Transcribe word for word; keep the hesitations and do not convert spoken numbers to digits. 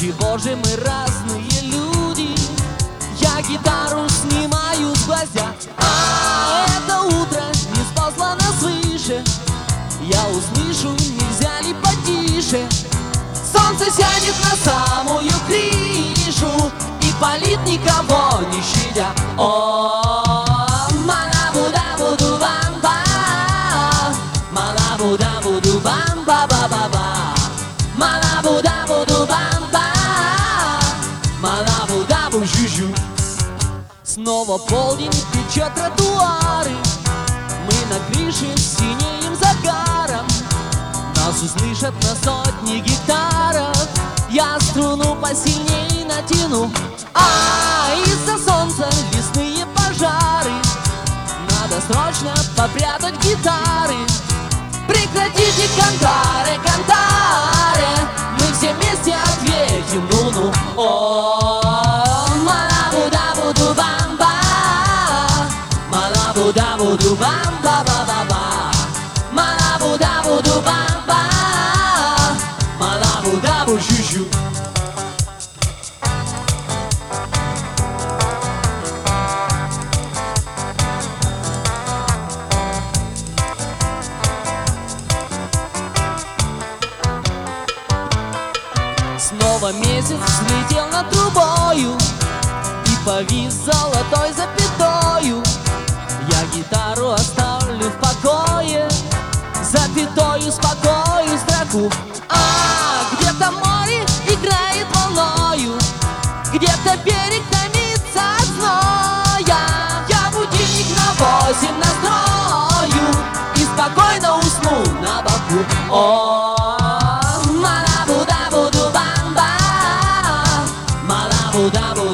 чего же мы разные люди? Я гитару снимаю с гвоздя, а это утро не спаслано свыше. Я услышу, нельзя ли потише? Солнце сядет на самую крышу и палит, никого не щадя. О, малабуда-буду-бамба, малабуда-буду-бамба-ба-ба-ба, малабуда-буду-бамба, малабуда-бу-жу-жу. Снова полдень печет тротуары, мы на крыше синеем загаром. Нас услышат на сотни гектаров, я струну посильней натяну. А из-за солнца лесные пожары, надо срочно попрятать гитары. Прекратите кантаре, кантаре, мы все вместе ответим ну-ну. О, малабуда-буду-бамба, малабуда-буду-бамба-ба-ба-ба, малабуда-буду-бамба, малабуда-бу-жу-жу. Снова месяц взлетел над трубою и повис золотой запятою. Я гитару оставлю в покое, запятою спокою строку. А где-то море играет волною, где-то берег томится от зноя. Я будильник на восемь настрою и спокойно усну на боку. О, малабуда-буду-бамба, малабуда-буду-бамба.